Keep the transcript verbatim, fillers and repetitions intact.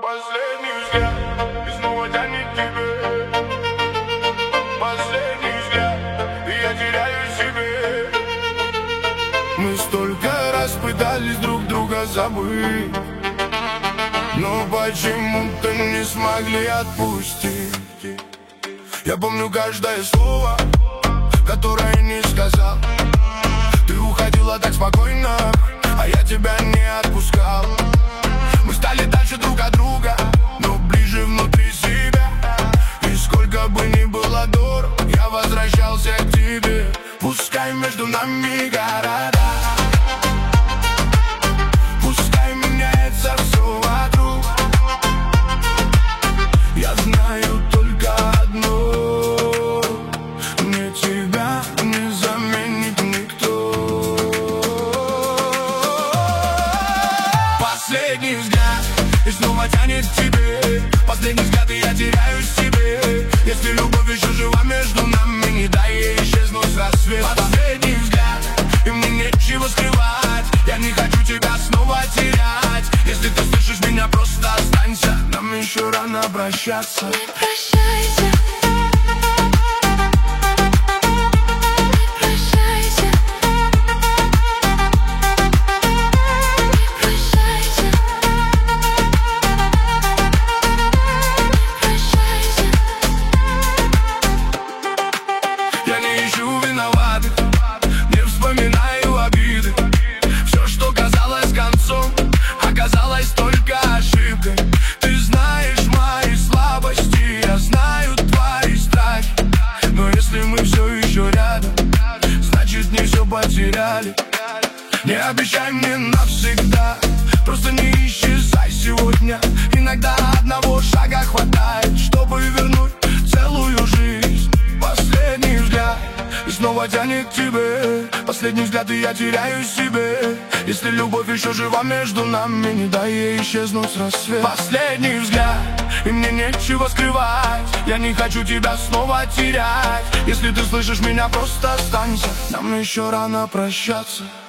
Последний взгляд и снова тянет тебе. Последний взгляд, и я теряю себе. Мы столько раз пытались друг друга забыть, но почему-то не смогли отпустить. Я помню каждое слово, которое не сказал. Ты уходила так спокойно, а я тебя не отпускал. Мы стали дальше друг от друга, но ближе внутри себя. И сколько бы ни было дорог, я возвращался к тебе. Пускай между нами города, пускай меняется все вокруг. Я знаю только одно: мне тебя не заменит никто. Последний взгляд и снова тянет к тебе. Последний взгляд, и я теряюсь в себе. Если любовь еще жива между нами, не дай ей исчезнуть с рассвета. Последний взгляд, и мне нечего скрывать. Я не хочу тебя снова терять. Если ты слышишь меня, просто останься. Нам еще рано прощаться. Не прощайся. Не вспоминаю обиды. Все, что казалось концом, оказалось только ошибкой. Ты знаешь мои слабости, я знаю твои страхи. Но если мы все еще рядом, значит не все потеряли. Не обещай мне навсегда, просто не исчезай сегодня. Иногда одного шага хватает, чтобы вернуть целую жизнь. Последний взгляд и снова тянет к тебе. Последний взгляд, и я теряю себе. Если любовь еще жива между нами, не дай ей исчезнуть с рассвета. Последний взгляд, и мне нечего скрывать. Я не хочу тебя снова терять. Если ты слышишь меня, просто останься. Нам еще рано прощаться.